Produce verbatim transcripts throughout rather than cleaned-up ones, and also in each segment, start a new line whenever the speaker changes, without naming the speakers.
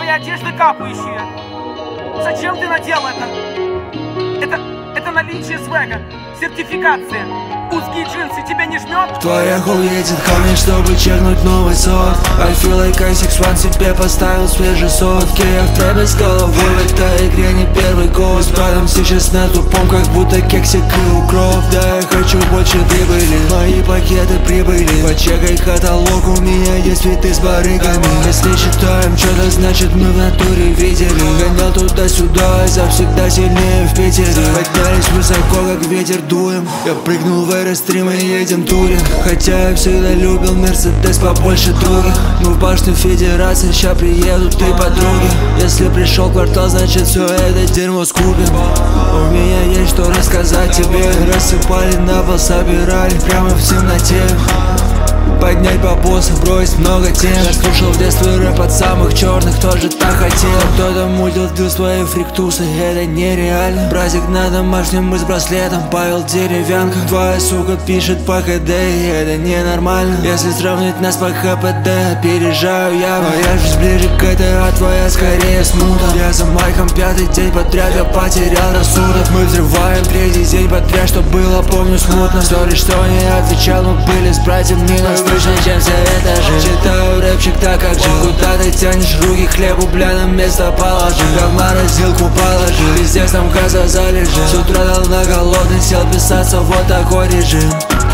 твои одежды капающие. Зачем ты надел это? Это, это наличие свега, сертификация. Узкие джинсы тебя не жмет?
Твоя хол едет ко мне, чтобы чекнуть новый сорт. I feel like I six one себе поставил свежий сорт. Я в трэпе с головой в этой игре не первый год. Спадом сейчас на тупом, как будто кексик и укроп. Да, я хочу больше прибыли, мои пакеты прибыли. Почекай каталог, у меня есть цветы с барыгами. Если считаем что-то, значит мы в натуре видели. Гонял туда-сюда, и завсегда сильнее в Питере. Поднялись высоко, как ветер дуем. Я прыгнул в аэрострим и едем турим. Хотя я всегда любил Мерседес побольше других. Мы в башню Федерации, ща приедут три подруги. Если пришел квартал, значит все это дерьмо скупим. У меня есть что рассказать тебе. Рассыпали на пол, собирали прямо в темноте. Поднять бабосы, бросить много тем. Я слушал в детстве рэп от самых черных, тоже так хотел. Кто-то мутил дил свои фриктусы, это нереально. Братик на домашнем, мы с браслетом, Павел Деревянко. Твоя сука пишет по КД, и это ненормально. Если сравнить нас по ХПД, опережаю я. Моя жизнь ближе к этой, а твоя скорее смута. Я за майком пятый день подряд, я потерял рассудок. Мы взрываем третий день подряд, что было, помню смутно. Сори, что не отвечал, мы были с братьем минус выше, чем все этажи. Читаю рэпчик так, как же. Куда ты тянешь руки, хлебу, бля, на место положи. Как в морозилку положи, пиздец, там газа залежи. С утра дал на голодный, сел писаться, вот такой режим.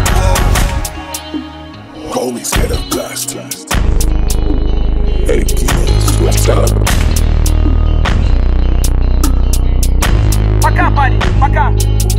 Homies get a blast. Hey, what's up?
Пока, парень, пока.